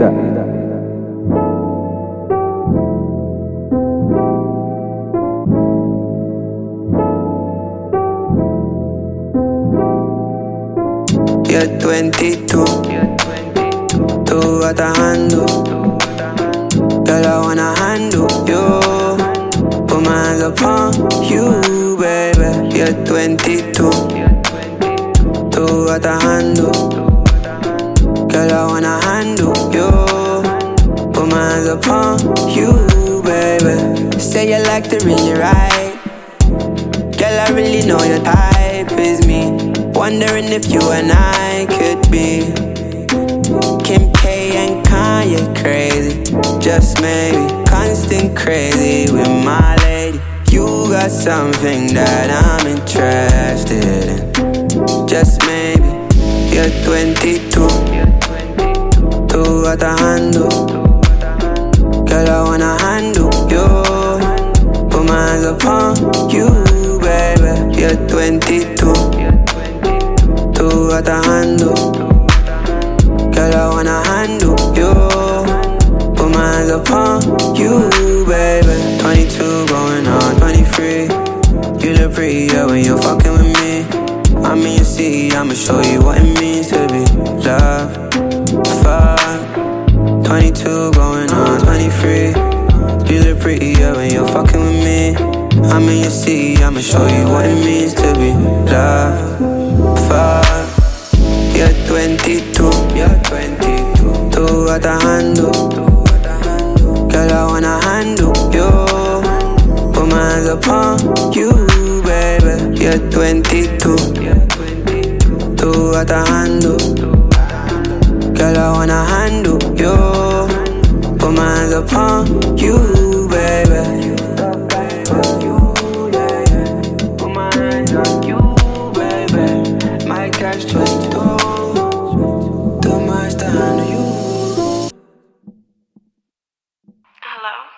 You're 22, tú atajando. Girl, I wanna handle you. Put my hands upon you, baby. You're 22, tú atajando. Girl, I wanna handle you. Put my hands upon you, baby. Say you like to really ride. Girl, I really know your type is me. Wondering if you and I could be Kim K and Kanye crazy. Just maybe constant crazy with my lady. You got something that I'm interested in. Just maybe. You're 22, tú atajando. Girl, I wanna handle you. Put my hands upon you, baby. You're 22, tú atajando. Girl, I wanna handle you. Put my hands upon you, baby. 22 going on 23. You look prettier when you're fucking with me. I mean, you see, I'ma show you what it means to be loved. Fuck. 22 going on 23. You look prettier when you're fucking with me. I mean, you see, I'ma show you what it means to be loved. Fuck. You're 22, tú atajando. Girl, I wanna handle you. Put my hands upon you, baby. You're 22, tú atajando. Girl, I wanna handle you. Put my hands upon you, baby. Put my hands on you, baby. My catch 22. Too much to handle you. Hello?